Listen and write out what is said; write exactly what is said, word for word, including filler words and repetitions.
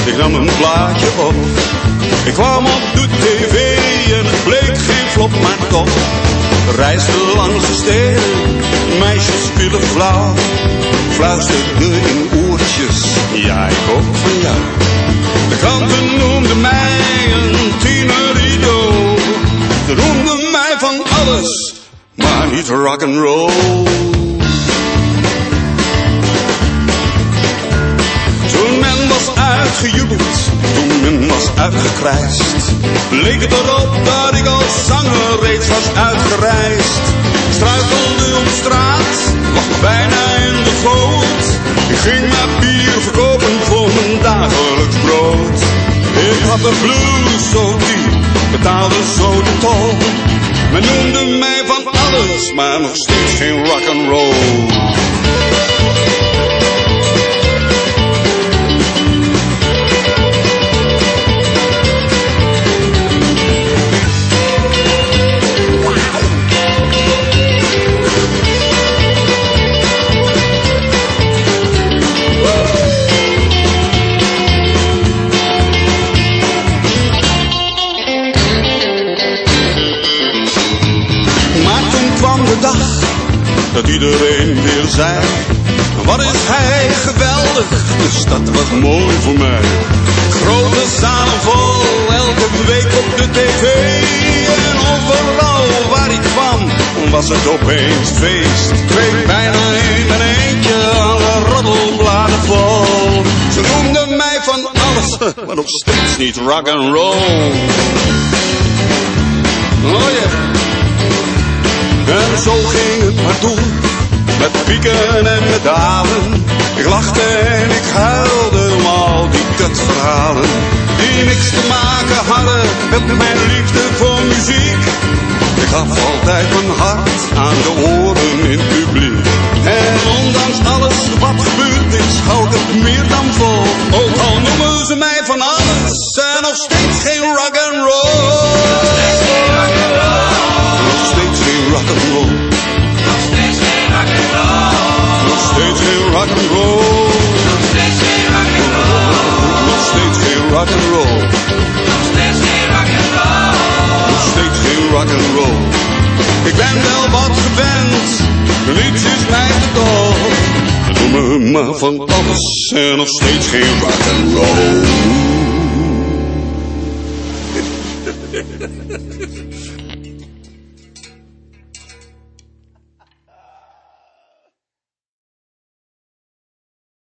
Ik nam een plaatje op. Ik kwam op de tv en het bleek geen flop, maar toch. Reisde langs de steden, meisjes vielen flauw. Fluisterde in oortjes, ja ik ook van jou. De kranten noemden mij een tienerito. Ze noemden mij van alles, maar niet rock'n'roll. Toen men was uitgejubeld, toen men was uitgekrijsd, leek het erop dat ik als zanger reeds was uitgereisd. Ik struikelde op straat, lag bijna in de goot. Ik ging maar bier verkopen voor mijn dagelijks brood. Ik had de blues zo diep, betaalde zo de tol. Men noemde mij van alles, maar nog steeds geen rock'n'roll. Dat iedereen weer zei, wat is hij geweldig, de stad was mooi voor mij. Grote zalen vol, elke week op de tv. En overal waar ik kwam, was het opeens feest. Ik kreeg bijna in mijn eentje alle roddelbladen vol. Ze noemden mij van alles, maar nog steeds niet rock'n'roll. Oh yeah. En zo ging het maar door, met pieken en met dalen. Ik lachte en ik huilde om al die kutverhalen, die niks te maken hadden met mijn liefde voor muziek. Ik gaf altijd mijn hart aan de oren in het publiek. En ondanks alles wat gebeurd is, houd ik meer dan vol. Ook al noemen ze mij van alles, en nog steeds geen rock'n'roll. Nog steeds geen rock'n'roll. Nog steeds geen rock'n'roll. Nog steeds geen rock'n'roll. Nog steeds geen rock'n'roll. Nog steeds geen rock'n'roll. Nog steeds geen rock'n'roll. Nog steeds geen rock'n'roll. Ik ben wel wat gewend, niets is mij te dol. Noem me maar van alles en nog steeds geen rock'n'roll.